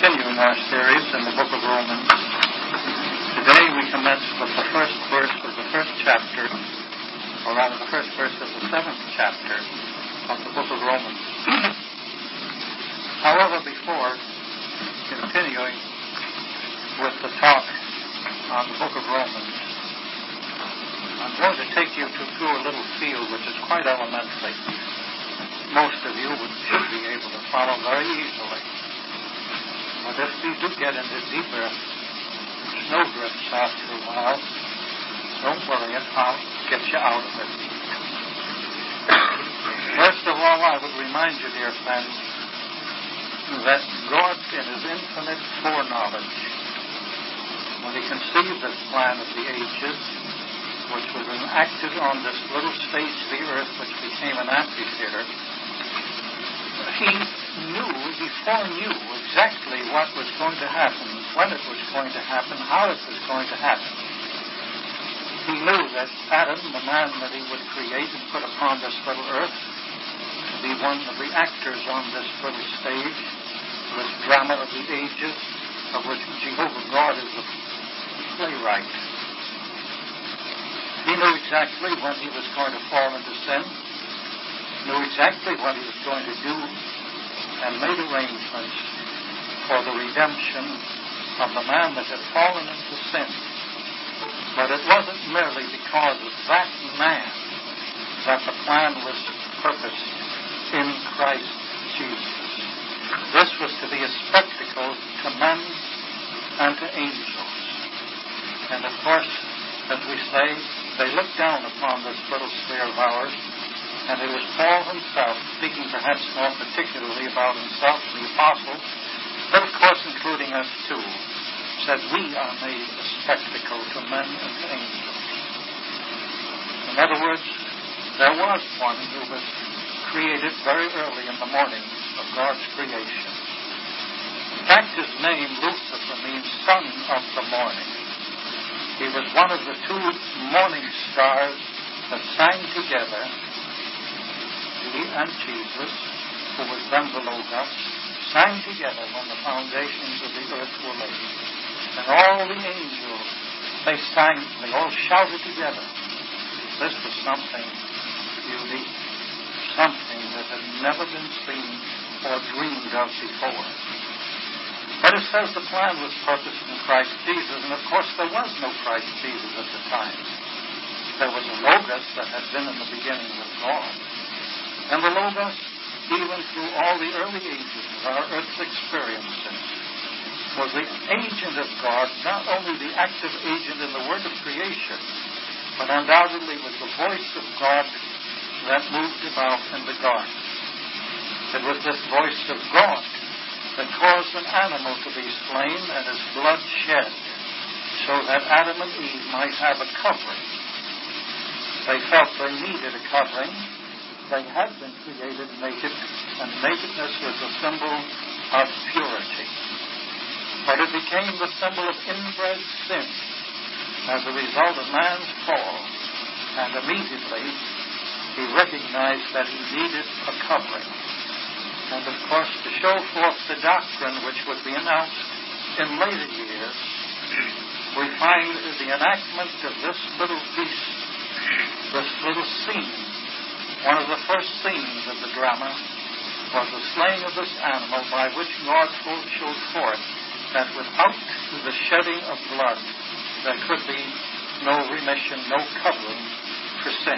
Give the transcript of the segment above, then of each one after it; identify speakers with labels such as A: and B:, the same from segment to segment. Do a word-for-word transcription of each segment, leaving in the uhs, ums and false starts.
A: continuing our series in the book of Romans. Today we commence with the first verse of the first chapter, or rather the first verse of the seventh chapter of the book of Romans. However, before continuing with the talk on the book of Romans, I'm going to take you to, through a little field which is quite elementary. Most of you would, should be able to follow very easily. But if you do get into deeper snowdrifts after a while, don't worry, I'll get you out of it. First of all, I would remind you, dear friends, that God, in His infinite foreknowledge, when He conceived this plan of the ages, which was enacted on this little stage of the earth which became an amphitheater, He knew, He foreknew exactly what was going to happen, when it was going to happen, how it was going to happen. He knew that Adam, the man that He would create and put upon this little earth, to be one of the actors on this little stage, this drama of the ages, of which Jehovah God is the playwright. He knew exactly when he was going to fall into sin, knew exactly what he was going to do, and made arrangements for the redemption of the man that had fallen into sin. But it wasn't merely because of that man that the plan was purposed in Christ Jesus. This was to be a spectacle to men and to angels. And of course, as we say, they looked down upon this little sphere of ours, and it was Paul himself, speaking perhaps more particularly about himself and the apostles, but of course including us too, said we are made a spectacle to men and to angels. In other words, there was one who was created very early in the morning of God's creation. In fact, his name, Lucifer, means son of the morning. He was one of the two morning stars that sang together. He and Jesus, who was then the Logos, sang together when the foundations of the earth were laid. And all the angels, they sang, they all shouted together. This was something unique, something that had never been seen or dreamed of before. But it says the plan was purposed in Christ Jesus, and of course there was no Christ Jesus at the time. There was a Logos that had been in the beginning with God. And the Logos, even through all the early ages of our earth's experiences, was the agent of God, not only the active agent in the work of creation, but undoubtedly was the voice of God that moved about in the garden. It was this voice of God that caused an animal to be slain and his blood shed, so that Adam and Eve might have a covering. They felt they needed a covering. They had been created naked, and nakedness was a symbol of purity. But it became the symbol of inbred sin as a result of man's fall, and immediately he recognized that he needed a covering. And of course, to show forth the doctrine which would be announced in later years, we find the enactment of this little piece, this little scene. One of the first scenes of the drama was the slaying of this animal, by which God showed forth that without the shedding of blood, there could be no remission, no covering for sin.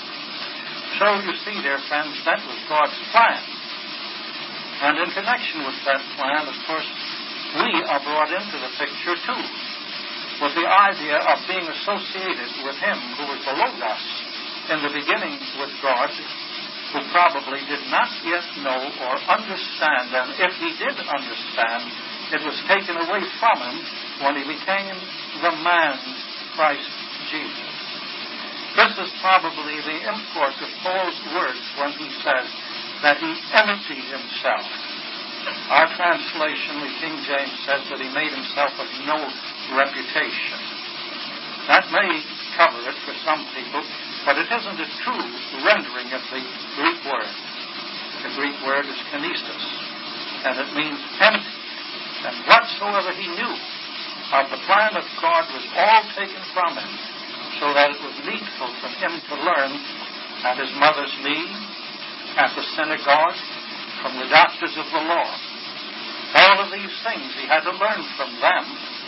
A: So you see, dear friends, that was God's plan. And in connection with that plan, of course, we are brought into the picture too, with the idea of being associated with Him who was the Logos in the beginning with God, who probably did not yet know or understand, and if he did understand, it was taken away from him when he became the man, Christ Jesus. This is probably the import of Paul's words when he says that he emptied himself. Our translation, the King James, says that he made himself of no reputation. That may cover it for some people, but it isn't a true rendering of the Greek word. The Greek word is kinesis, and it means empty. and whatsoever he knew of the plan of God was all taken from him, so that it was needful for him to learn at his mother's knee, at the synagogue, from the doctors of the law. All of these things he had to learn from them.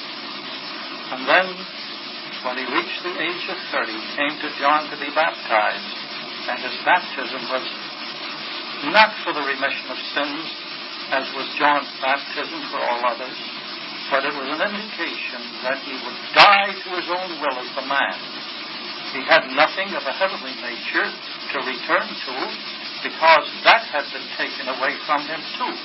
A: And then, when he reached the age of thirty, he came to John to be baptized, and his baptism was not for the remission of sins, as was John's baptism for all others, but it was an indication that he would die to his own will as the man. He had nothing of a heavenly nature to return to, because that had been taken away from him too.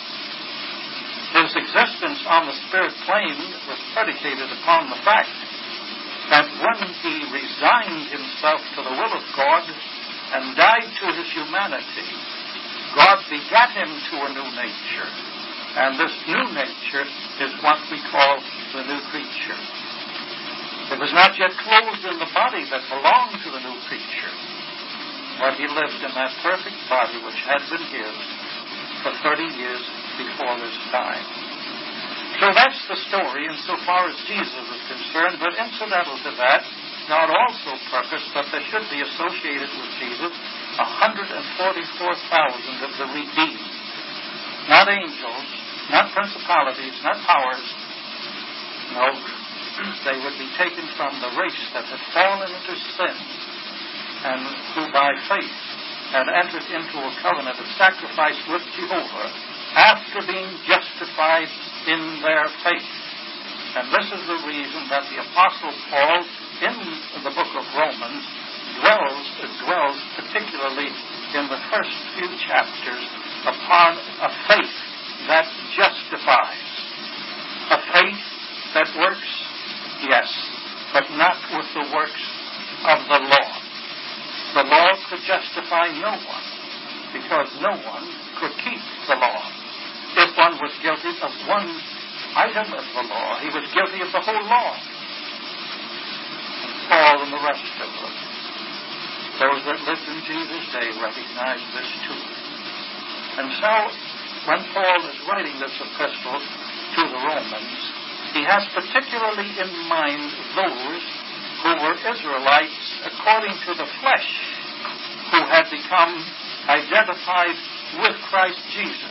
A: His existence on the spirit plane was predicated upon the fact that when he resigned himself to the will of God and died to his humanity, God begat him to a new nature. And this new nature is what we call the new creature. It was not yet clothed in the body that belonged to the new creature, but he lived in that perfect body which had been his for thirty years before this time. So that's the story insofar as Jesus is concerned, but incidental to that, God also purposed that there should be associated with Jesus one hundred forty-four thousand of the redeemed. Not angels, not principalities, not powers. No, they would be taken from the race that had fallen into sin, and who by faith had entered into a covenant of sacrifice with Jehovah after being justified in their faith. And this is the reason that the Apostle Paul in the book of Romans dwells, dwells particularly in the first few chapters upon a faith that justifies. A faith that works, yes, but not with the works of the law. The law could justify no one, because no one could keep the law. If one was guilty of one item of the law, he was guilty of the whole law. And Paul and the rest of them, those that lived in Jesus' day, recognized this too. And so, when Paul is writing this epistle to the Romans, he has particularly in mind those who were Israelites according to the flesh, who had become identified with Christ Jesus.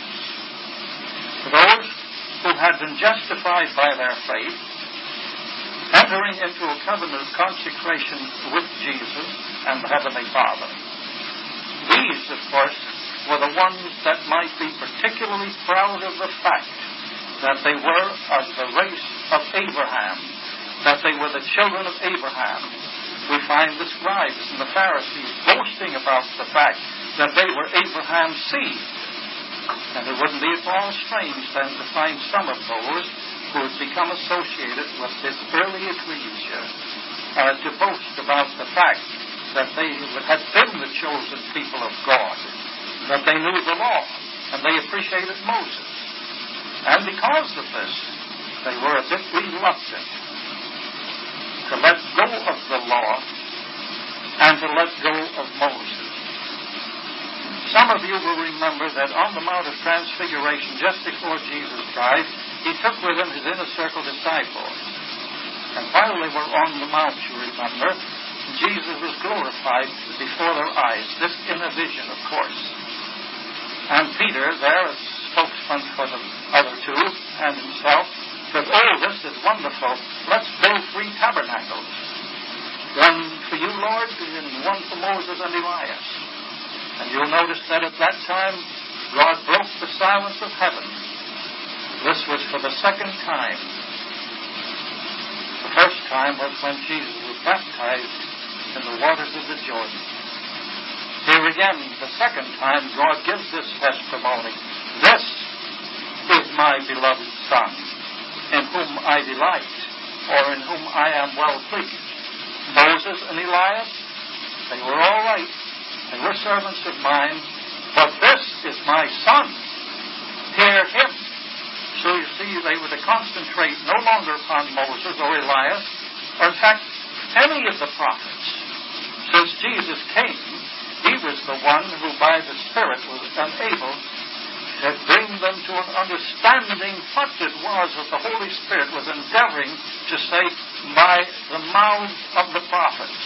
A: Those who had been justified by their faith, entering into a covenant of consecration with Jesus and the Heavenly Father. These, of course, were the ones that might be particularly proud of the fact that they were of the race of Abraham, that they were the children of Abraham. We find the scribes and the Pharisees boasting about the fact that they were Abraham's seed. And it wouldn't be at all strange then to find some of those who had become associated with this early ecclesia uh, to boast about the fact that they had been the chosen people of God, that they knew the law, and they appreciated Moses. And because of this, they were a bit reluctant to let go of the law and to let go of Moses. Some of you will remember that on the Mount of Transfiguration, just before Jesus died, he took with him his inner circle disciples. And while they were on the Mount, you remember, Jesus was glorified before their eyes. This in a vision, of course. And Peter, there as spokesman for the other two, and himself, said, "Oh, this is wonderful. Let's build three tabernacles. One for you, Lord, and one for Moses and Elias." And you'll notice that at that time, God broke the silence of heaven. This was for the second time. The first time was when Jesus was baptized in the waters of the Jordan. Here again, the second time, God gives this testimony. "This is my beloved Son, in whom I delight," or "in whom I am well pleased." Moses and Elias, they were all right. They were servants of mine, but this is my Son. Hear him. So you see, they were to concentrate no longer upon Moses or Elias, or in fact, any of the prophets. Since Jesus came, he was the one who by the Spirit was unable to bring them to an understanding what it was that the Holy Spirit was endeavoring to say by the mouths of the prophets.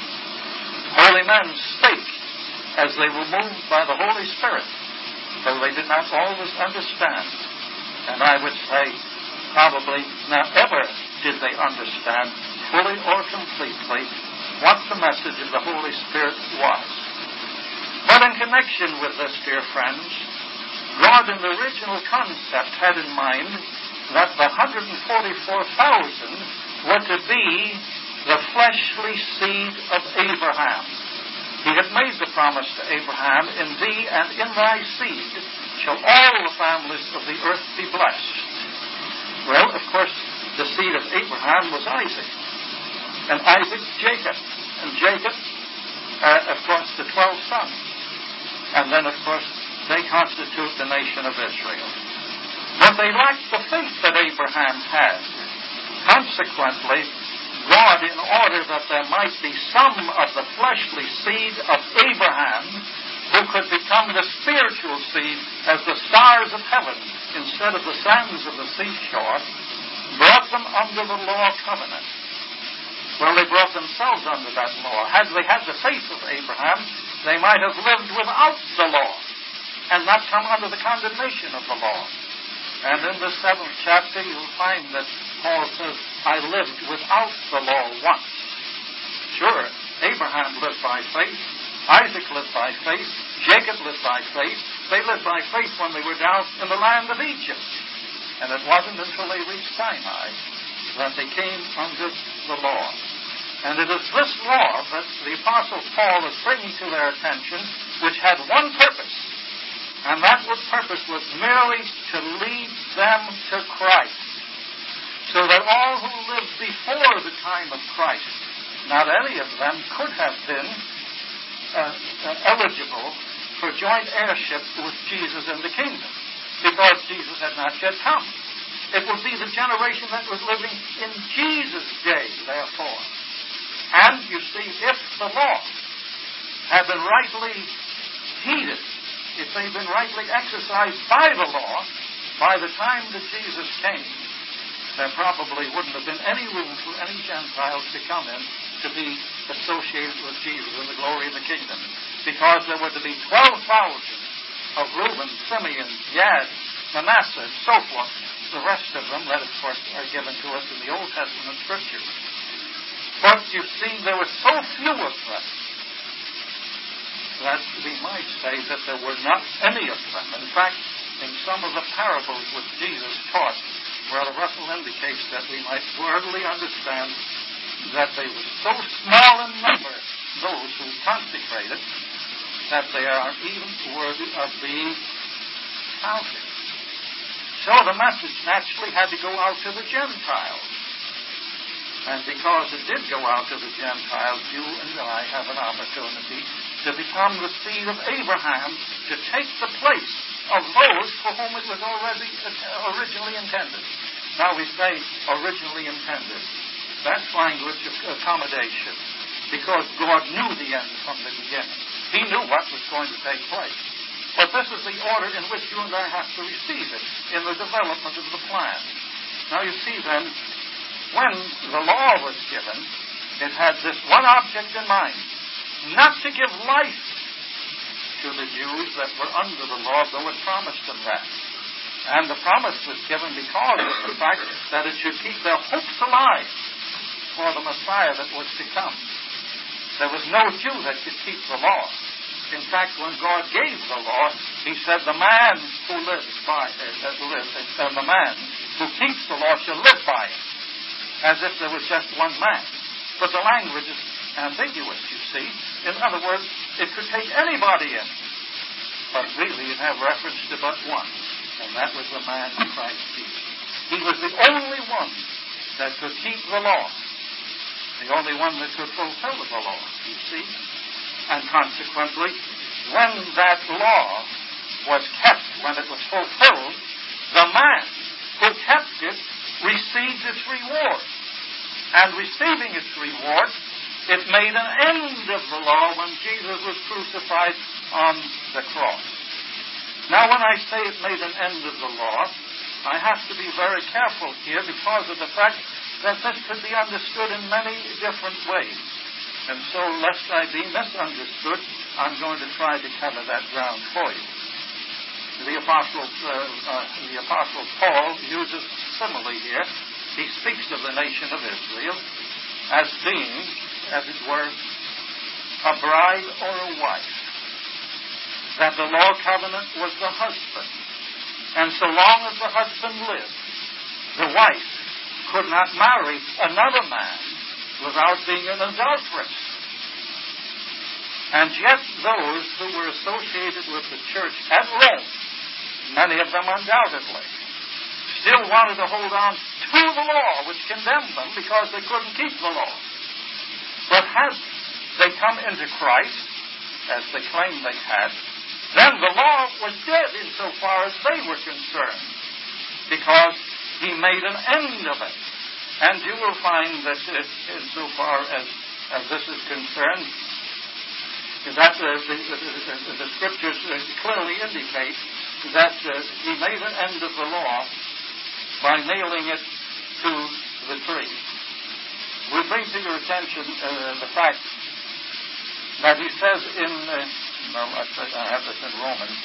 A: Holy men spake as they were moved by the Holy Spirit, though they did not always understand. And I would say, probably not ever did they understand fully or completely what the message of the Holy Spirit was. But in connection with this, dear friends, God in the original concept had in mind that the one hundred forty-four thousand were to be the fleshly seed of Abraham. He had made the promise to Abraham, in thee and in thy seed shall all the families of the earth be blessed. Well, of course, the seed of Abraham was Isaac, and Isaac, Jacob, and Jacob, uh, of course, the twelve sons. And then, of course, they constitute the nation of Israel. But they lacked the faith that Abraham had. Consequently, God, in order that there might be some of the fleshly seed of Abraham who could become the spiritual seed as the stars of heaven instead of the sands of the seashore, brought them under the law covenant. Well, they brought themselves under that law. Had they had the faith of Abraham, they might have lived without the law and not come under the condemnation of the law. And in the seventh chapter, you'll find that Paul says, I lived without the law once. Sure, Abraham lived by faith. Isaac lived by faith. Jacob lived by faith. They lived by faith when they were down in the land of Egypt. And it wasn't until they reached Sinai that they came under the law. And it is this law that the Apostle Paul is bringing to their attention, which had one purpose. And that purpose was merely to lead them to Christ. So that all who lived before the time of Christ, not any of them could have been uh, uh, eligible for joint heirship with Jesus in the kingdom, because Jesus had not yet come. It would be the generation that was living in Jesus' day, therefore. And, you see, if the law had been rightly heeded, if they'd been rightly exercised by the law, by the time that Jesus came, there probably wouldn't have been any room for any Gentiles to come in to be associated with Jesus in the glory of the kingdom. Because there were to be twelve thousand of Reuben, Simeon, Gad, Manasseh, and so forth. The rest of them that, of course, are given to us in the Old Testament Scriptures. But, you see, there were so few of them that we might say that there were not any of them. In fact, in some of the parables which Jesus taught, Brother Russell indicates that we might worthily understand that they were so small in number, those who consecrated, that they are even worthy of being counted. So the message naturally had to go out to the Gentiles. And because it did go out to the Gentiles, you and I have an opportunity to become the seed of Abraham, to take the place of those for whom it was already originally intended. Now we say originally intended. That's language of accommodation, because God knew the end from the beginning. He knew what was going to take place. But this is the order in which you and I have to receive it in the development of the plan. Now you see then, when the law was given, it had this one object in mind: not to give life to the Jews that were under the law, though it promised them that. And the promise was given because of the fact that it should keep their hopes alive for the Messiah that was to come. There was no Jew that could keep the law. In fact, when God gave the law, He said, "The man who lives by it, uh, lives, uh, the man who keeps the law shall live by it," as if there was just one man. But the language is ambiguous, you see. In other words, it could take anybody in. But really, it had reference to but one, and that was the man Christ Jesus. He was the only one that could keep the law, the only one that could fulfill the law, you see. And consequently, when that law was kept, when it was fulfilled, the man who kept it received its reward. And receiving its reward, it made an end of the law when Jesus was crucified on the cross. Now, when I say it made an end of the law, I have to be very careful here because of the fact that this could be understood in many different ways. And so, lest I be misunderstood, I'm going to try to cover that ground for you. The Apostle, uh, uh, the Apostle Paul uses simile here. He speaks of the nation of Israel as being, as it were, a bride or a wife. That the law covenant was the husband. And so long as the husband lived, the wife could not marry another man without being an adulteress. And yet those who were associated with the church at Rome, many of them undoubtedly, still wanted to hold on to the law which condemned them because they couldn't keep the law. But had they come into Christ, as they claimed they had, then the law was dead insofar as they were concerned, because he made an end of it. And you will find that uh, insofar as, as this is concerned, that uh, the, the, the, the Scriptures uh, clearly indicate that uh, he made an end of the law by nailing it to the tree. We bring to your attention uh, the fact that he says in... Uh, No, I have this in Romans.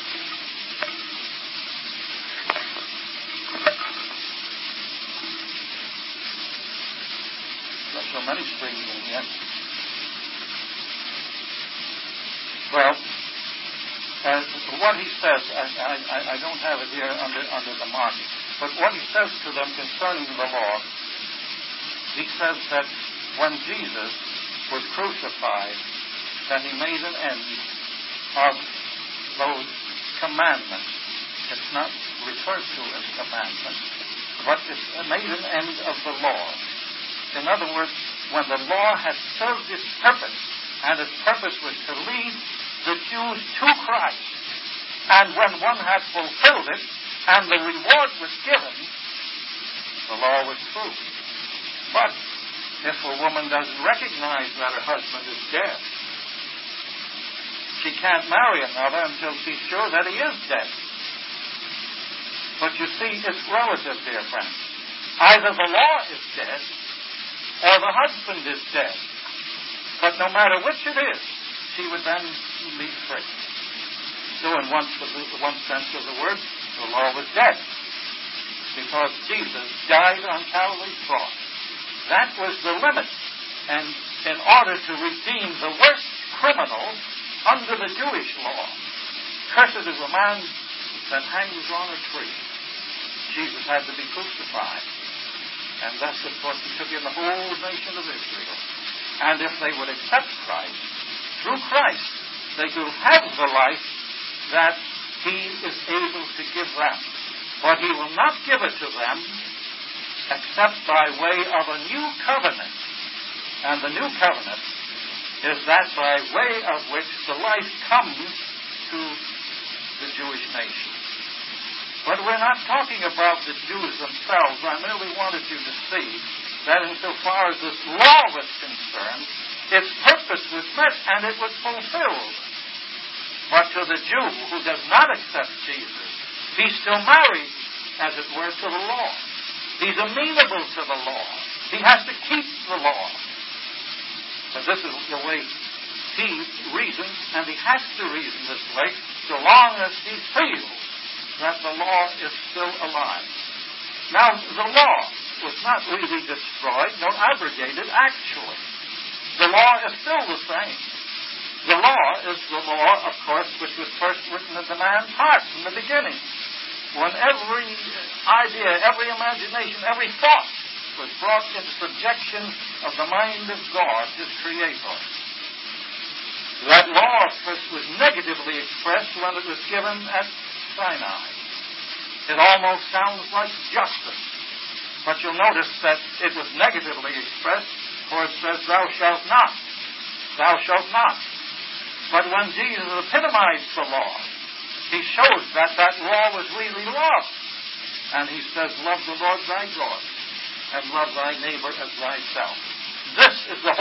A: There's so many springs in here. Well, uh, what he says, I, I, I don't have it here under, under the mark, but what he says to them concerning the law, he says that when Jesus was crucified, that he made an end of those commandments. It's not referred to as commandments, but it's made an end of the law. In other words, when the law had served its purpose, and its purpose was to lead the Jews to Christ, and when one had fulfilled it, and the reward was given, the law was through. But if a woman doesn't recognize that her husband is dead, she can't marry another until she's sure that he is dead. But you see, it's relative, dear friends. Either the law is dead, or the husband is dead. But no matter which it is, she would then be free. So in one, one sense of the word, the law was dead, because Jesus died on Calvary's cross. That was the limit. And in order to redeem the worst criminal under the Jewish law, cursed is the man that hangs on a tree, Jesus had to be crucified. And thus, of course, he took in the whole nation of Israel. And if they would accept Christ, through Christ, they could have the life that he is able to give them. But he will not give it to them except by way of a new covenant. And the new covenant is that by way of which the life comes to the Jewish nation. But we're not talking about the Jews themselves. I merely wanted you to see that insofar as this law was concerned, its purpose was met and it was fulfilled. But to the Jew who does not accept Jesus, he's still married, as it were, to the law. He's amenable to the law. He has to keep the law. But this is the way he reasons, and he has to reason this way so long as he feels that the law is still alive. Now, the law was not really destroyed nor abrogated, actually. The law is still the same. The law is the law, of course, which was first written in the man's heart from the beginning, when every idea, every imagination, every thought was brought into subjection of the mind of God, his Creator. That law, of course, was negatively expressed when it was given at Sinai. It almost sounds like justice. But you'll notice that it was negatively expressed, for it says, thou shalt not. Thou shalt not. But when Jesus epitomized the law, he showed that that law was really love. And he says, love the Lord thy God, and love thy neighbor as thyself. This is the whole law, you see. That law has never been abrogated.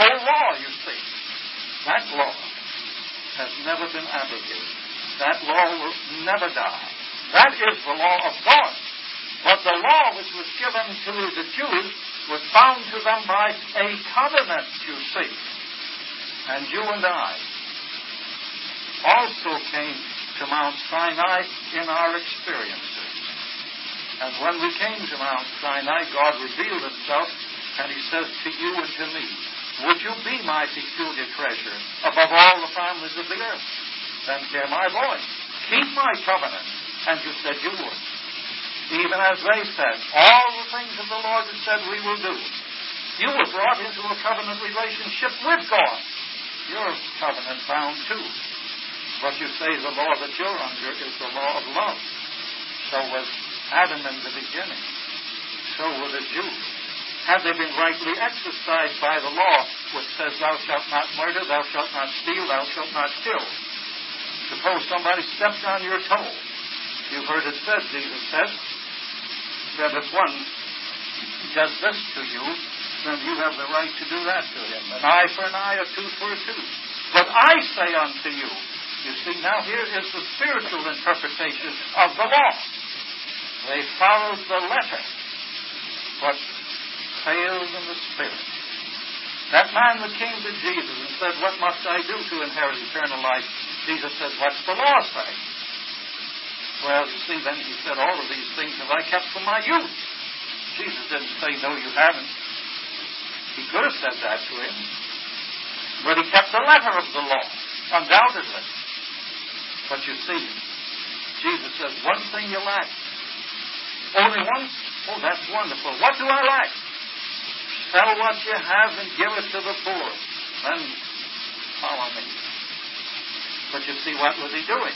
A: That law will never die. That is the law of God. But the law which was given to the Jews was bound to them by a covenant, you see. And you and I also came to Mount Sinai in our experiences. And when we came to Mount Sinai, God revealed himself, and he says to you and to me, would you be my peculiar treasure above all the families of the earth? Then hear my voice. Keep my covenant. And you said you would. Even as they said, all the things that the Lord has said we will do. You were brought into a covenant relationship with God. You're covenant bound too. But you say the law that you're under is the law of love. So was Adam in the beginning. So were the Jews. Had they been rightly exercised by the law, which says, thou shalt not murder, thou shalt not steal, thou shalt not kill. Suppose somebody stepped on your toe. You've heard it said, Jesus said, that if one does this to you, then you have the right to do that to him. An eye for an eye, a tooth for a tooth. But I say unto you, you see, now here is the spiritual interpretation of the law. They followed the letter, but failed in the spirit. That man that came to Jesus and said, what must I do to inherit eternal life? Jesus says, what's the law say? Well, you see, then he said, all of these things have I kept from my youth. Jesus didn't say, no, you haven't. He could have said that to him. But he kept the letter of the law, undoubtedly. But you see, Jesus says, one thing you lack. Only one? Oh, that's wonderful. What do I lack? Sell what you have and give it to the poor. Then follow me. But you see, what was he doing?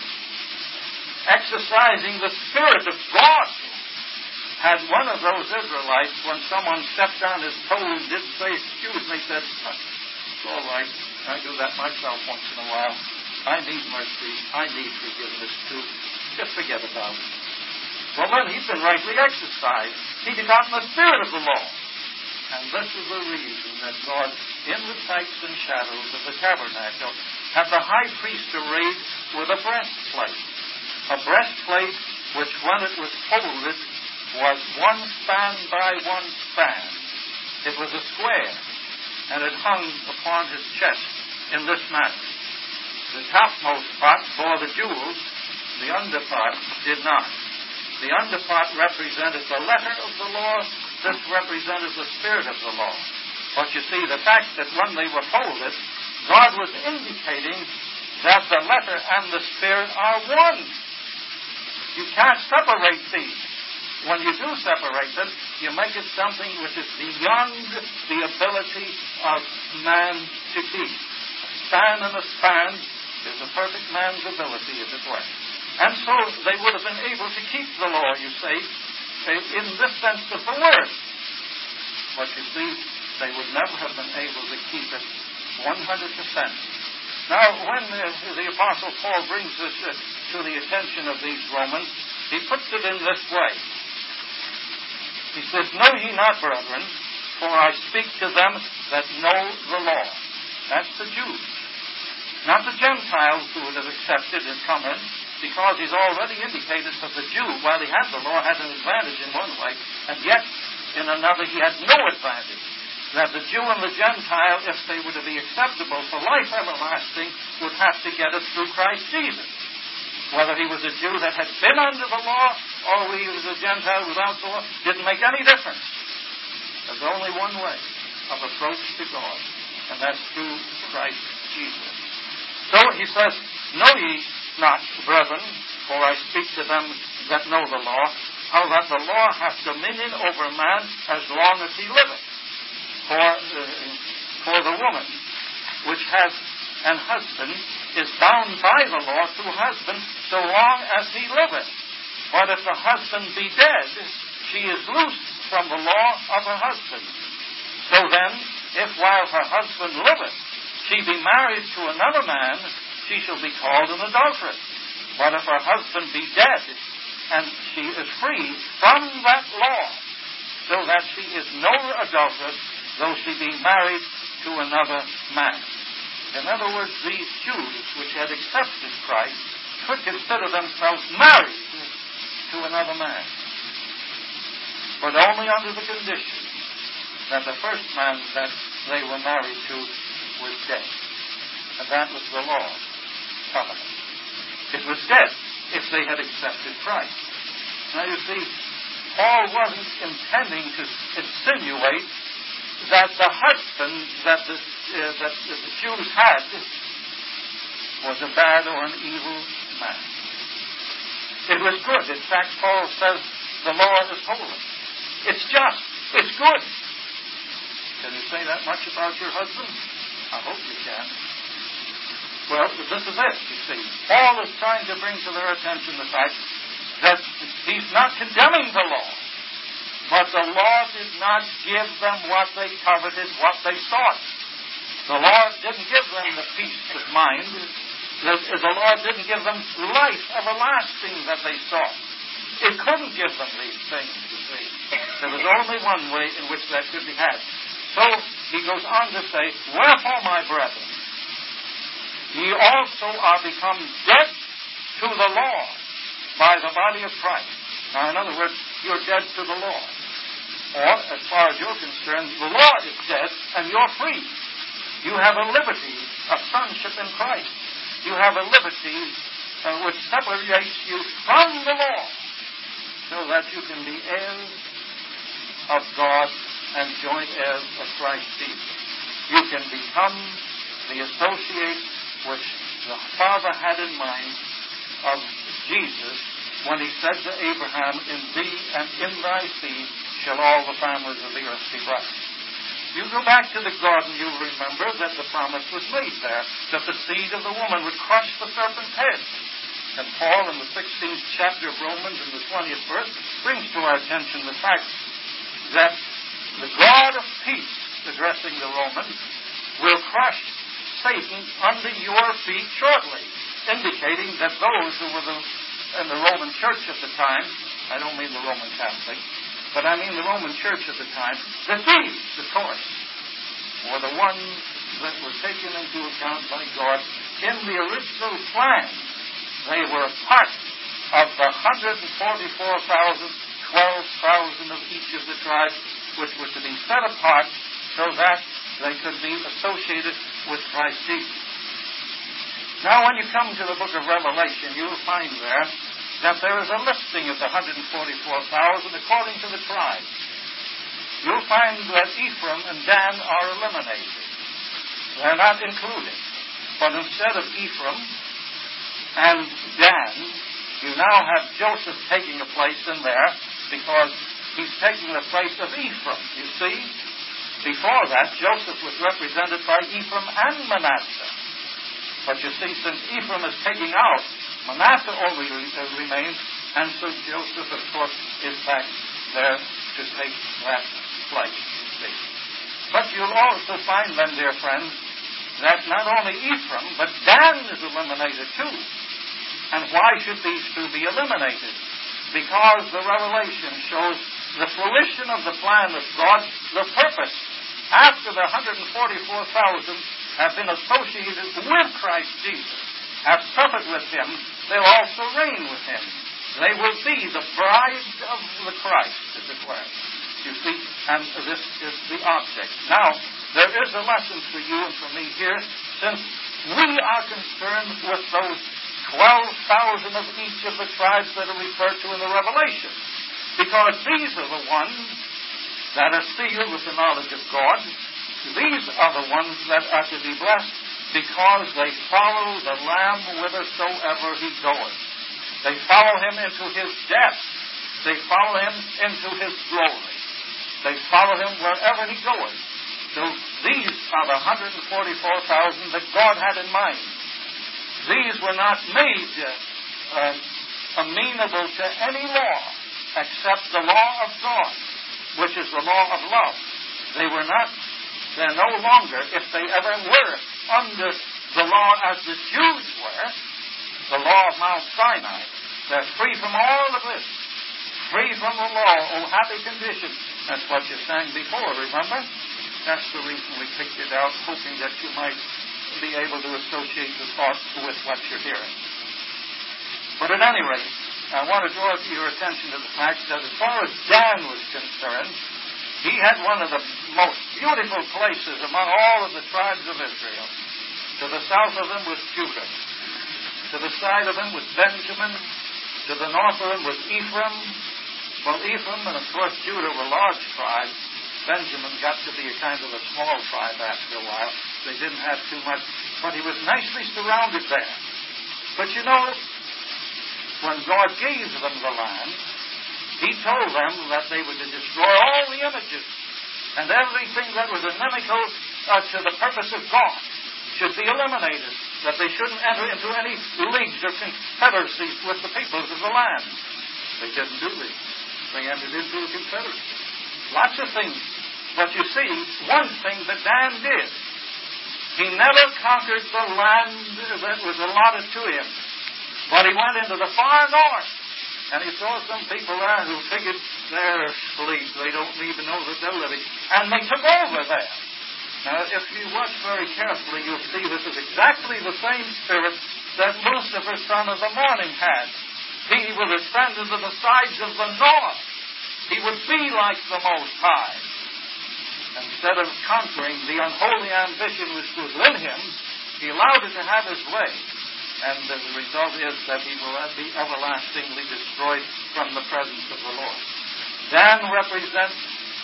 A: Exercising the Spirit of God. Had one of those Israelites, when someone stepped on his toe and did say, excuse me, said, it's all right, I do that myself once in a while. I need mercy. I need forgiveness too. Just forget about it. Well, then he's been rightly exercised. He'd gotten the spirit of the law. And this is the reason that God, in the types and shadows of the tabernacle, had the high priest arrayed with a breastplate. A breastplate which, when it was folded, was one span by one span. It was a square, and it hung upon his chest in this manner. The topmost part bore the jewels, the under part did not. The under part represented the letter of the law, this represented the spirit of the law. But you see, the fact that when they were folded, God was indicating that the letter and the spirit are one. You can't separate these. When you do separate them, you make it something which is beyond the ability of man to be. A span and a span is a perfect man's ability, as it were. And so they would have been able to keep the law, you say, in this sense of the word. But you see, they would never have been able to keep it one hundred percent. Now, when uh, the Apostle Paul brings this uh, to the attention of these Romans, he puts it in this way. He says, know ye not, brethren, for I speak to them that know the law. That's the Jews. Not the Gentiles who would have accepted and come in, because he's already indicated that the Jew, while he had the law, had an advantage in one way, and yet in another he had no advantage. That the Jew and the Gentile, if they were to be acceptable for life everlasting, would have to get it through Christ Jesus. Whether he was a Jew that had been under the law, or he was a Gentile without the law, didn't make any difference. There's only one way of approach to God, and that's through Christ Jesus. So he says, know ye not, brethren, for I speak to them that know the law, how that the law hath dominion over man as long as he liveth. For, uh, for the woman which has an husband is bound by the law to husband so long as he liveth. But if the husband be dead, she is loosed from the law of her husband. So then, if while her husband liveth, she be married to another man, she shall be called an adulteress. But if her husband be dead, and she is free from that law, so that she is no adulteress, though she be married to another man. In other words, these Jews which had accepted Christ could consider themselves married to another man, but only under the condition that the first man that they were married to was dead. And that was the law covenant. It was dead if they had accepted Christ. Now you see, Paul wasn't intending to insinuate that the husband that the, uh, that the Jews had was a bad or an evil man. It was good. In fact, Paul says the law is holy. It's just. It's good. Can you say that much about your husband? I hope you can. Well, this is it, you see. Paul is trying to bring to their attention the fact that he's not condemning the law, but the law did not give them what they coveted, what they sought. The law didn't give them the peace of mind. The, the law didn't give them life everlasting that they sought. It couldn't give them these things, you see. There was only one way in which that could be had. So he goes on to say, wherefore, my brethren, ye also are become dead to the law by the body of Christ. Now, in other words, you're dead to the law. Or, as far as you're concerned, the law is dead and you're free. You have a liberty of sonship in Christ. You have a liberty uh, which separates you from the law, so that you can be heirs of God and joint heirs of Christ Jesus. You can become the associate which the Father had in mind of Jesus when he said to Abraham, in thee and in thy seed shall all the families of the earth be blessed. You go back to the garden, you'll remember that the promise was made there, that the seed of the woman would crush the serpent's head. And Paul, in the sixteenth chapter of Romans, in the twentieth verse, brings to our attention the fact that the God of peace, addressing the Romans, will crush Satan under your feet shortly, indicating that those who were the, in the Roman church at the time, I don't mean the Roman Catholic, but I mean the Roman church at the time, the thieves, of course, were the ones that were taken into account by God in the original plan. They were part of the one hundred forty-four thousand, twelve thousand of each of the tribes, which were to be set apart so that they could be associated with Christ Jesus. Now, when you come to the book of Revelation, you'll find there that there is a listing of the one hundred forty-four thousand according to the tribes. You'll find that Ephraim and Dan are eliminated. They're not included. But instead of Ephraim and Dan, you now have Joseph taking a place in there because he's taking the place of Ephraim. You see, before that, Joseph was represented by Ephraim and Manasseh. But you see, since Ephraim is taking out, Manasseh only remains, and so Joseph, of course, is back there to take that place, you see. But you'll also find then, dear friends, that not only Ephraim, but Dan is eliminated too. And why should these two be eliminated? Because the Revelation shows the fruition of the plan of God, the purpose. After the one hundred forty-four thousand have been associated with Christ Jesus, have suffered with him, they'll also reign with him. They will be the bride of the Christ, as it were. You see, and this is the object. Now, there is a lesson for you and for me here, since we are concerned with those twelve thousand of each of the tribes that are referred to in the Revelation. Because these are the ones that are sealed with the knowledge of God. These are the ones that are to be blessed because they follow the Lamb whithersoever he goeth. They follow him into his death. They follow him into his glory. They follow him wherever he goeth. So these are the one hundred forty-four thousand that God had in mind. These were not made uh, amenable to any law except the law of God, which is the law of love. They were not, they're no longer, if they ever were, under the law as the Jews were, the law of Mount Sinai. They're free from all of this. Free from the law. Oh, happy condition. That's what you sang before, remember? That's the reason we picked it out, hoping that you might be able to associate the thought with what you're hearing. But at any rate, I want to draw your attention to the fact that as far as Dan was concerned, he had one of the most beautiful places among all of the tribes of Israel. To the south of him was Judah. To the side of him was Benjamin. To the north of him was Ephraim. Well, Ephraim and, of course, Judah were large tribes. Benjamin got to be a kind of a small tribe after a while. They didn't have too much, but he was nicely surrounded there. But you know, when God gave them the land, He told them that they were to destroy all the images and everything that was inimical uh, to the purpose of God should be eliminated, that they shouldn't enter into any leagues or confederacies with the peoples of the land. They didn't do this. They entered into a confederacy. Lots of things. But you see, one thing that Dan did, he never conquered the land that was allotted to him. But he went into the far north, and he saw some people there who figured they're asleep. They don't even know that they're living. And they took over there. Now, if you watch very carefully, you'll see this is exactly the same spirit that Lucifer, son of the morning, had. He would ascend into the sides of the north. He would be like the Most High. Instead of conquering the unholy ambition which was in him, he allowed it to have his way. And the result is that he will be everlastingly destroyed from the presence of the Lord. Dan represents,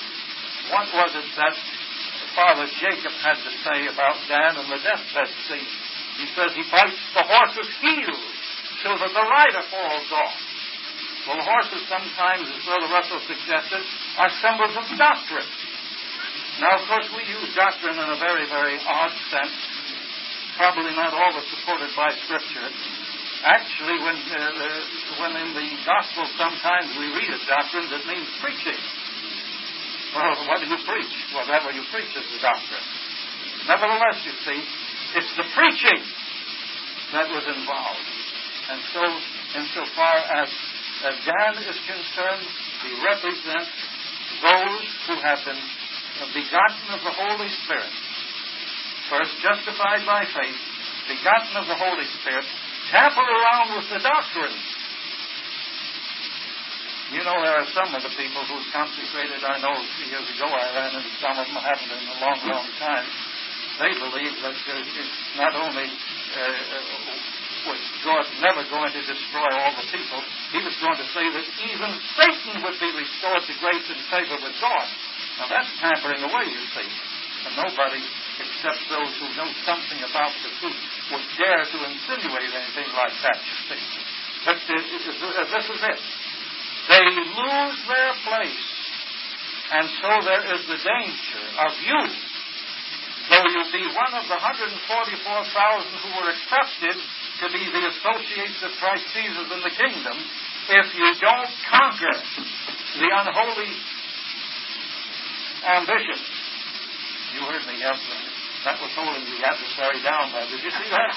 A: what was it that Father Jacob had to say about Dan in the deathbed scene? He says he bites the horse's heel so that the rider falls off. Well, horses sometimes, as Brother Russell suggested, are symbols of doctrine. Now, of course, we use doctrine in a very, very odd sense, probably not always supported by Scripture. Actually, when, uh, uh, when in the Gospel sometimes we read a doctrine that means preaching. Well, what do you preach? Whatever you preach is the doctrine. Nevertheless, you see, it's the preaching that was involved. And so, insofar as uh, Dan is concerned, he represents those who have been begotten of the Holy Spirit. First, justified by faith, begotten of the Holy Spirit, tamper around with the doctrine. You know, there are some of the people who consecrated, I know years ago I ran into some of them, I haven't in a long, long time. They believe that uh, it's not only uh, was God never going to destroy all the people, he was going to say that even Satan would be restored to grace and favor with God. Now that's tampering away, you see. And nobody, except those who know something about the truth, would dare to insinuate anything like that, you see. But uh, this is it. They lose their place. And so there is the danger of you, though you be one of the one hundred forty-four thousand who were accepted to be the associates of Christ Jesus in the kingdom, if you don't conquer the unholy ambition. You heard me, yes? That was holding the adversary down there. Did you see that?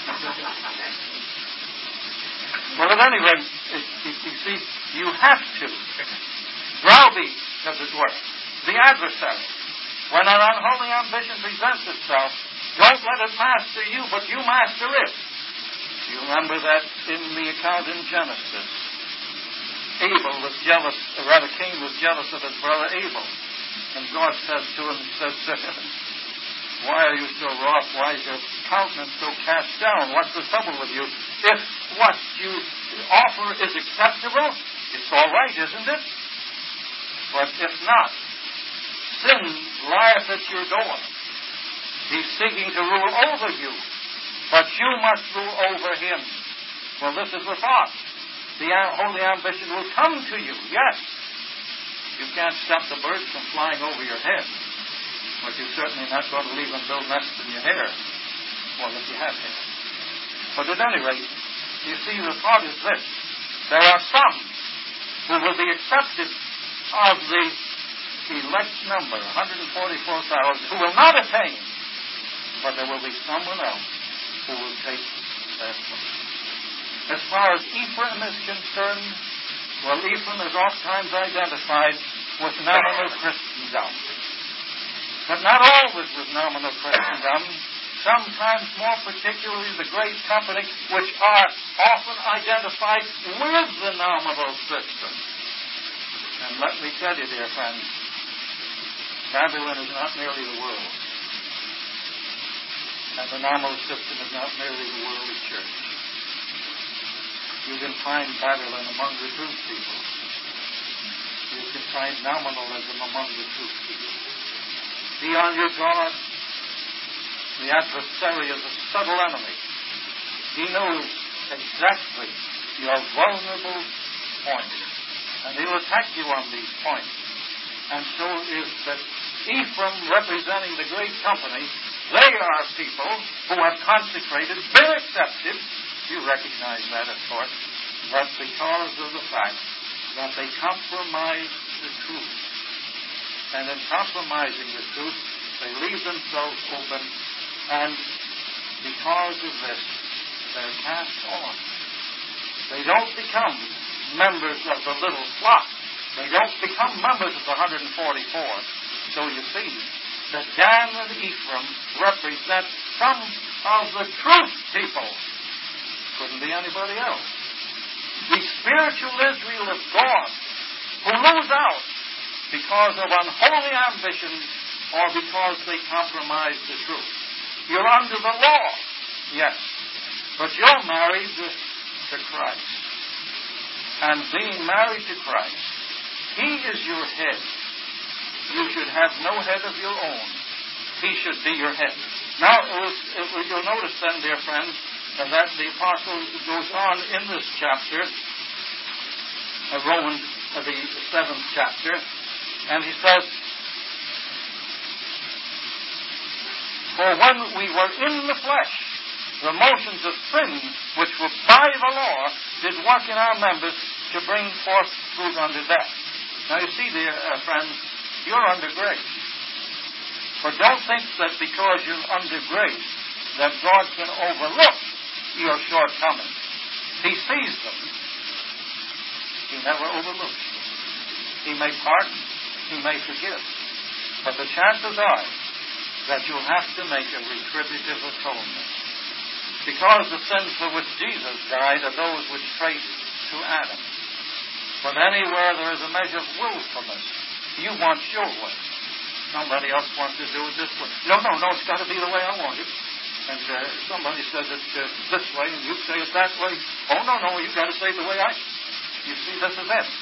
A: Well, at any rate, you see, you have to browbeat, as it were, the adversary. When an unholy ambition presents itself, don't let it master you, but you master it. You remember that in the account in Genesis, Abel was jealous, or rather Cain was jealous of his brother Abel. And God says to him, says to him, why are you so wroth? Why is your countenance so cast down? What's the trouble with you? If what you offer is acceptable, it's all right, isn't it? But if not, sin lieth at your door. He's seeking to rule over you, but you must rule over him. Well, this is the thought. The holy ambition will come to you, yes. You can't stop the birds from flying over your head, but you're certainly not going to leave them build nests in your hair. Well, if you have hair. But at any rate, you see, the thought is this. There are some who will be accepted of the elect number, one hundred forty-four thousand, who will not attain, but there will be someone else who will take their place. As far as Ephraim is concerned, well, Ephraim is oft times identified with nominal Christendom. But not always with nominal Christendom. sometimes more particularly the great company, which are often identified with the nominal system. And let me tell you, dear friends, Babylon is not merely the world. And the nominal system is not merely the worldly church. You can find Babylon among the truth people. You can find nominalism among the truth people. Be on your guard. The adversary is a subtle enemy. He knows exactly your vulnerable points. And he'll attack you on these points. And so is that Ephraim, representing the great company, they are people who have consecrated, been accepted. You recognize that, of course. But because of the fact that they compromise the truth. And in compromising the truth, they leave themselves open. And because of this, they're cast off. They don't become members of the little flock. They don't become members of the one hundred forty-four. So you see that Dan and Ephraim represent some of the truth people. Couldn't be anybody else. The spiritual Israel of God who lose out because of unholy ambitions or because they compromise the truth. You're under the law, yes, but you're married to Christ. And being married to Christ, He is your head. You should have no head of your own. He should be your head. Now, it was, it was, you'll notice then, dear friends, that the apostle goes on in this chapter, uh, Romans, uh, the seventh chapter, and he says, for when we were in the flesh, the motions of sin, which were by the law, did work in our members to bring forth fruit unto death. Now you see, dear uh, friends, you're under grace. But don't think that because you're under grace that God can overlook your shortcomings. He sees them. He never overlooks them. He may pardon. He may forgive. But the chances are that you'll have to make a retributive atonement. Because the sins for which Jesus died are those which trace to Adam. But anywhere there is a measure of willfulness, you want your way. Somebody else wants to do it this way. No, no, no, it's got to be the way I want it. And uh, somebody says it uh, this way, and you say it that way. Oh, no, no, you've got to say it the way I... You see, this is it.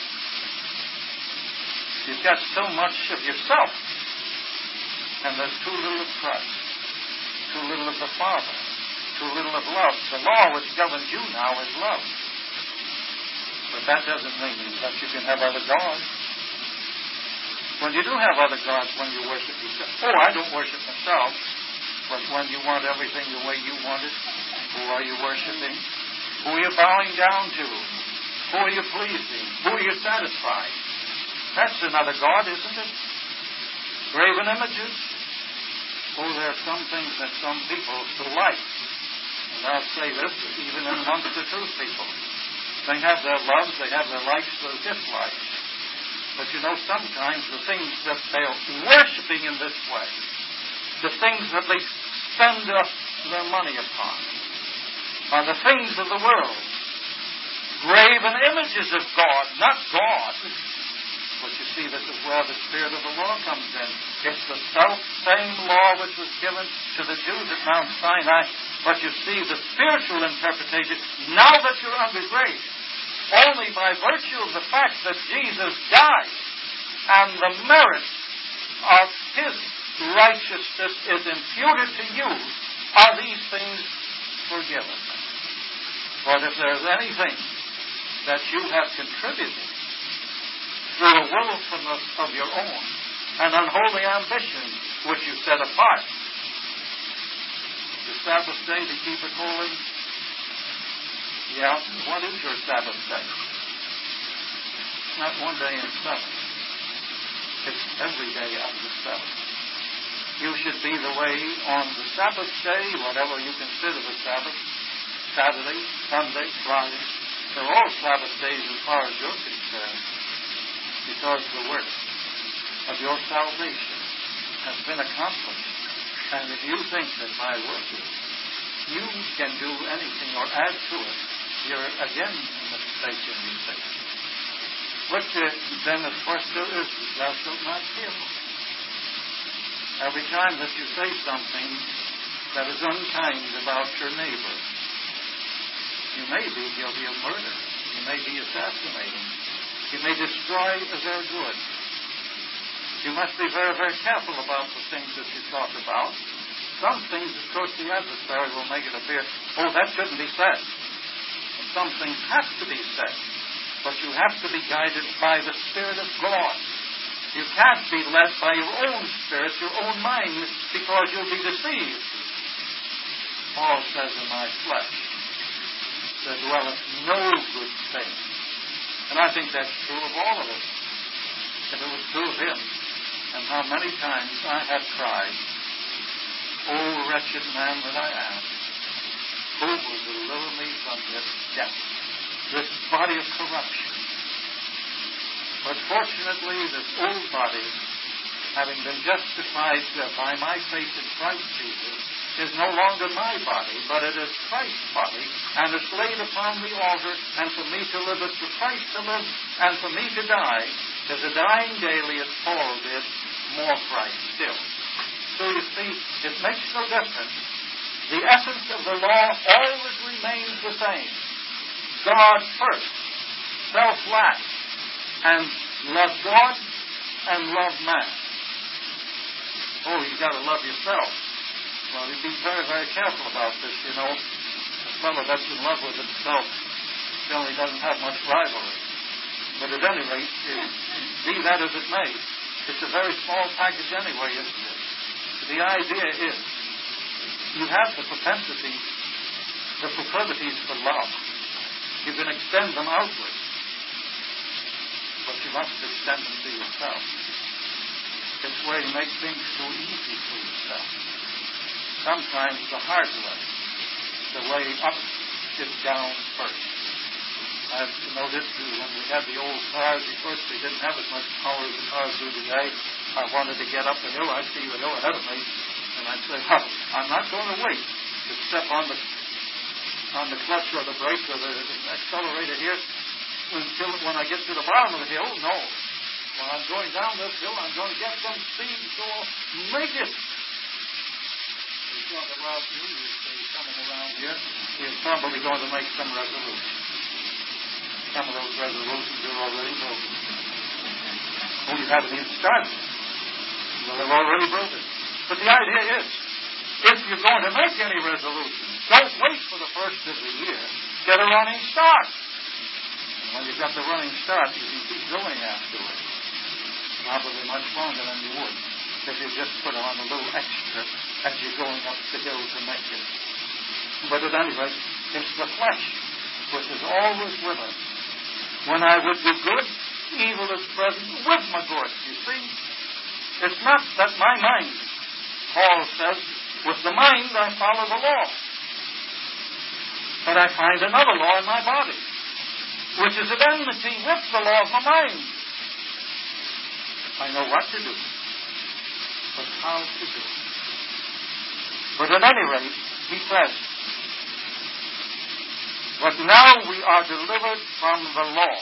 A: You've got so much of yourself, and there's too little of Christ, too little of the Father, too little of love. The law which governs you now is love. But that doesn't mean that you can have other gods. When you do have other gods, when you worship yourself, oh, I don't worship myself. But when you want everything the way you want it, who are you worshiping? Who are you bowing down to? Who are you pleasing? Who are you satisfying? That's another God, isn't it? Graven images. Oh, there are some things that some people still like. And I'll say this, even amongst the truth people. They have their loves, they have their likes, their dislikes. But you know, sometimes the things that they're worshiping in this way, the things that they spend uh, their money upon, are the things of the world. Graven images of God, not God. But you see, this is where the Spirit of the law comes in. It's the self-same law which was given to the Jews at Mount Sinai. But you see, the spiritual interpretation, now that you're under grace, only by virtue of the fact that Jesus died and the merit of His righteousness is imputed to you, are these things forgiven. But if there's anything that you have contributed through a willfulness of your own, an unholy ambition which you set apart, the Sabbath day to keep it holy. Yeah, what is your Sabbath day? It's not one day in seven. It's every day of the seven. You should be the way on the Sabbath day, whatever you consider the Sabbath, Saturday, Sunday, Friday. They're all Sabbath days as far as you're concerned, because the work of your salvation has been accomplished. And if you think that by working you can do anything or add to it, you're again mistaken, you say. But uh, then, of course, there is, thou shalt not kill. Every time that you say something that is unkind about your neighbor, you may be guilty of murder. You may be assassinating. You may destroy their good. You must be very, very careful about the things that you talk about. Some things, of course, the adversary will make it appear, oh, that shouldn't be said. And some things have to be said. But you have to be guided by the Spirit of God. You can't be led by your own spirit, your own mind, because you'll be deceived. Paul says, in my flesh, there dwelleth no good thing. And I think that's true of all of us. If it was true of him, and how many times I have cried, oh, wretched man that I am, who will deliver me from this death, this body of corruption? But fortunately, this old body, having been justified by my faith in Christ Jesus, is no longer my body, but it is Christ's body, and it's laid upon the altar, and for me to live is for Christ to live, and for me to die is a dying daily, as Paul did, more Christ still. So you see, it makes no difference. The essence of the law always remains the same. God first, self-last, and love God and love man. Oh, you've got to love yourself. Well, you be very, very careful about this, you know. A fellow that's in love with himself generally doesn't have much rivalry. But at any rate, be that as it may, it's a very small package anyway, isn't it? The idea is, you have the propensity, the proclivities for love. You can extend them outward, but you must extend them to yourself. It's where you make things so easy for yourself. Sometimes the hard way, the way up is down first. I've noticed when we had the old cars, of course, they didn't have as much power as the cars do today. I wanted to get up the hill. I see the hill ahead of me, and I'd say, oh, I'm not going to wait to step on the on the clutch or the brake or the accelerator here until when I get to the bottom of the hill. No. When I'm going down this hill, I'm going to get some speed, so I'll make it. He's going to route you. He's coming around here. He's probably going to make some resolution. Some of those resolutions are already broken. Oh, you haven't even started. Well, they're already broken. But the idea is, if you're going to make any resolution, don't wait for the first of the year. Get a running start. And when you've got the running start, you can keep going afterwards. Probably much longer than you would if you just put on a little extra as you're going up the hill to make it. But at any rate, it's the flesh which is always with us. When I would do good, evil is present with my good. You see? It's not that my mind, Paul says, with the mind I follow the law. But I find another law in my body, which is at enmity with the law of my mind. I know what to do, but how to do it. But at any rate, he says, but now we are delivered from the law,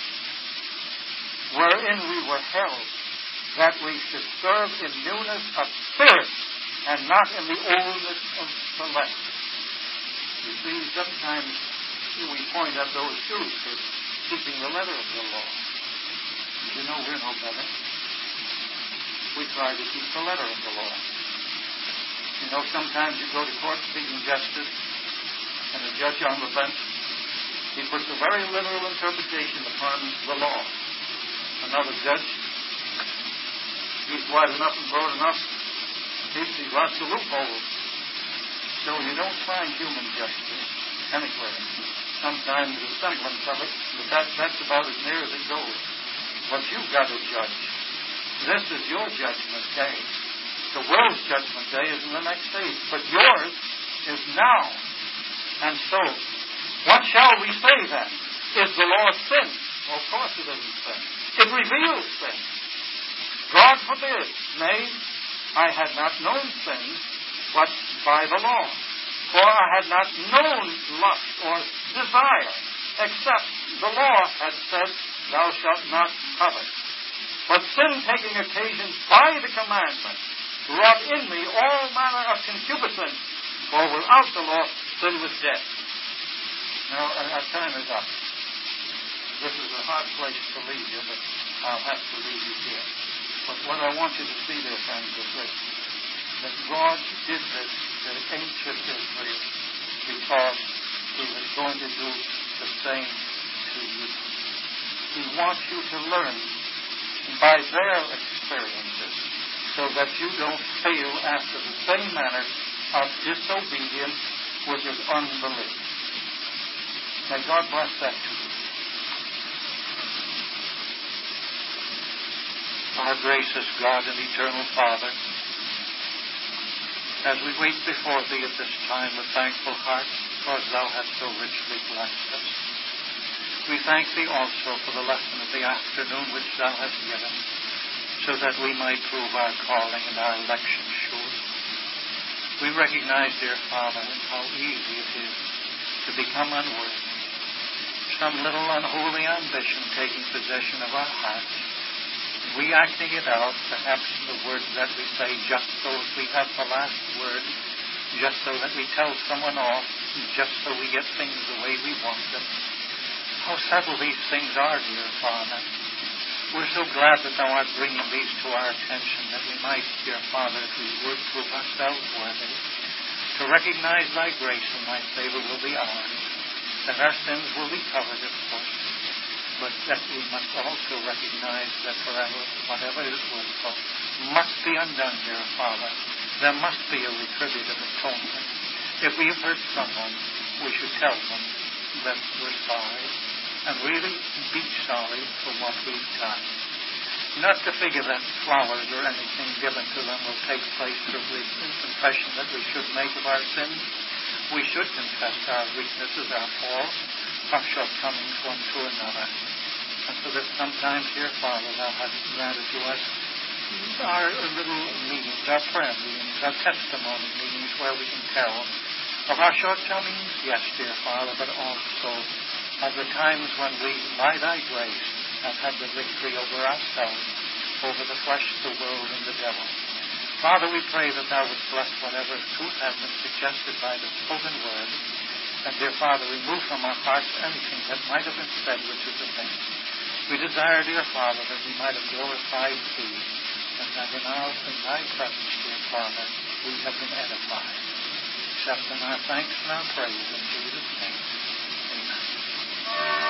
A: wherein we were held, that we should serve in newness of spirit, and not in the oldness of the letter. You see, sometimes we point at those Jews for keeping the letter of the law. You know, we're no better. We try to keep the letter of the law. You know, sometimes you go to court seeking justice, and a judge on the bench, he puts a very literal interpretation upon the law. Another judge, he's wide enough and broad enough, he sees lots of loopholes. So you don't find human justice anywhere. Sometimes a semblance of it, but that, that's about as near as it goes. But you've got to judge. This is your judgment day. The world's judgment day is in the next age, but yours is now. And so, what shall we say then? Is the law sin? Well, of course it isn't sin. It reveals sin. God forbid. Nay, I had not known sin but by the law. For I had not known lust or desire, except the law had said, thou shalt not covet. But sin, taking occasion by the commandment, wrought in me all manner of concupiscence, for without the law sin was dead. Now, our time is up. This is a hard place to leave you, but I'll have to leave you here. But what I want you to see, dear friends, is this, that God did this to ancient Israel because He was going to do the same to you. He wants you to learn by their experiences so that you don't fail after the same manner of disobedience, which is unbelief. May God bless that to you. Our gracious God and eternal Father, as we wait before Thee at this time with thankful hearts, because Thou hast so richly blessed us, we thank Thee also for the lesson of the afternoon which Thou hast given, so that we might prove our calling and our election sure. We recognize, dear Father, how easy it is to become unworthy, some little unholy ambition taking possession of our hearts, we acting it out, perhaps the words that we say just so as we have the last word, just so that we tell someone off, just so we get things the way we want them. How subtle these things are, dear Father. We're so glad that Thou art bringing these to our attention, that we might, dear Father, if we would prove ourselves worthy, to recognize Thy grace and Thy favor will be ours, that our sins will be covered, of course, but that we must also recognize that forever, whatever is willful, must be undone, dear Father. There must be a retributive atonement. If we have hurt someone, we should tell them that we're sorry, and really be sorry for what we've done. Not to figure that flowers or anything given to them will take place through the confession that we should make of our sins. We should confess our weaknesses, our faults, our shortcomings one to another. And so that sometimes, dear Father, Thou hast granted to us our little meetings, our prayer meetings, our testimony meetings where we can tell of our shortcomings, yes, dear Father, but also of the times when we, by Thy grace, have had the victory over ourselves, over the flesh, the world, and the devil. Father, we pray that Thou wouldst bless whatever truth has been suggested by the spoken word. And, dear Father, remove from our hearts anything that might have been said which is offense. We desire, dear Father, that we might have glorified Thee, and that in, our, in Thy presence, dear Father, we have been edified. Accept in our thanks and our praise in Jesus' name. Amen.